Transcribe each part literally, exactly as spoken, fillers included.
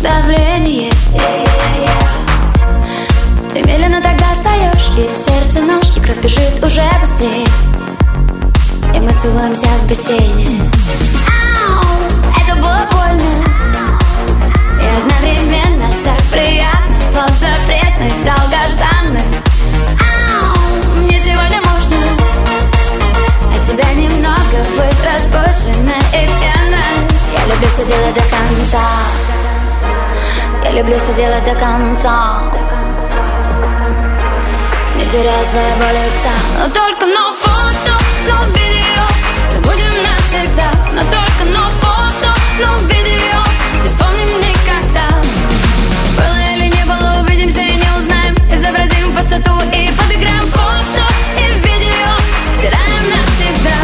давление. Ты медленно тогда встаешь, и сердце нож, и кровь бежит уже быстрее. И мы целуемся в бассейне. Ау, это было больно и одновременно так приятно. Плод запретный, долгожданный. Ау, мне сегодня можно от тебя немного быть распущенной и пьяной. Я люблю все делать до конца. Я люблю все делать до конца, не теряя своего лица. Но только но фото, но видео забудем навсегда. Но только но фото, но видео не вспомним никогда. Было или не было, увидимся и не узнаем. Изобразим пустоту и подыграем. Фото и видео стираем навсегда.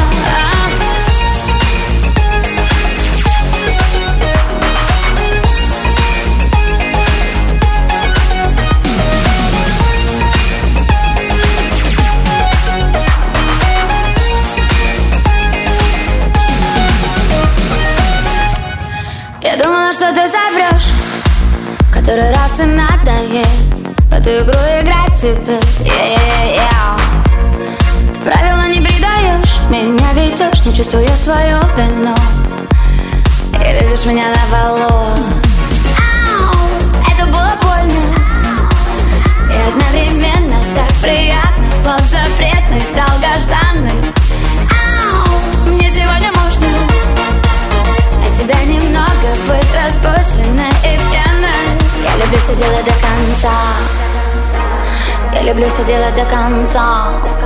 Я думала, что ты соврешь, который раз и надоест в эту игру играть теперь. Yeah-yeah-yeah. Ты правила не предаешь, меня ведешь, не чувствую свою вину. И любишь меня наповал. Ау, это было больно и одновременно так приятно. Плод запретный, долгожданный. Ау, мне сегодня можно от тебя немного быть распущенной и пьяной. Я люблю все делать до конца. Я люблю все делать до конца,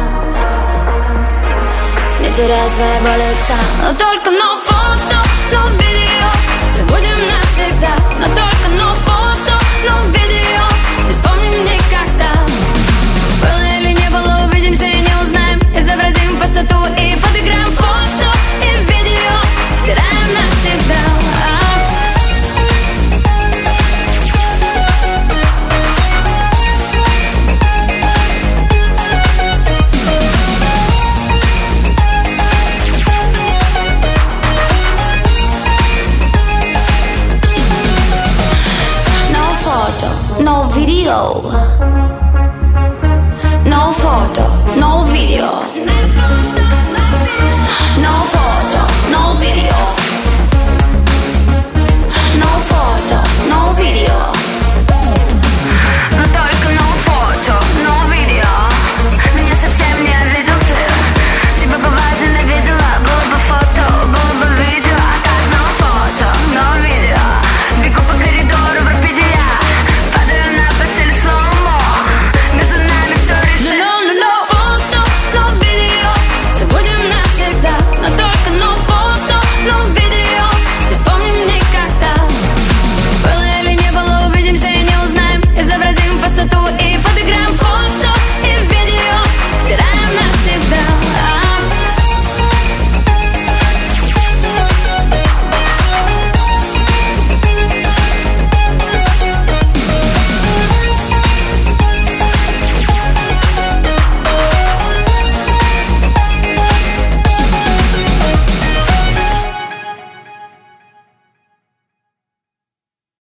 не теряя своего лица. Но только но фото, но видео забудем навсегда. Но только но фото, но видео не вспомним никогда. Было или не было, увидимся и не узнаем. Изобразим пустоту и подыграем. Фото и видео стираем навсегда. No video. No photo, no video. No photo, no video.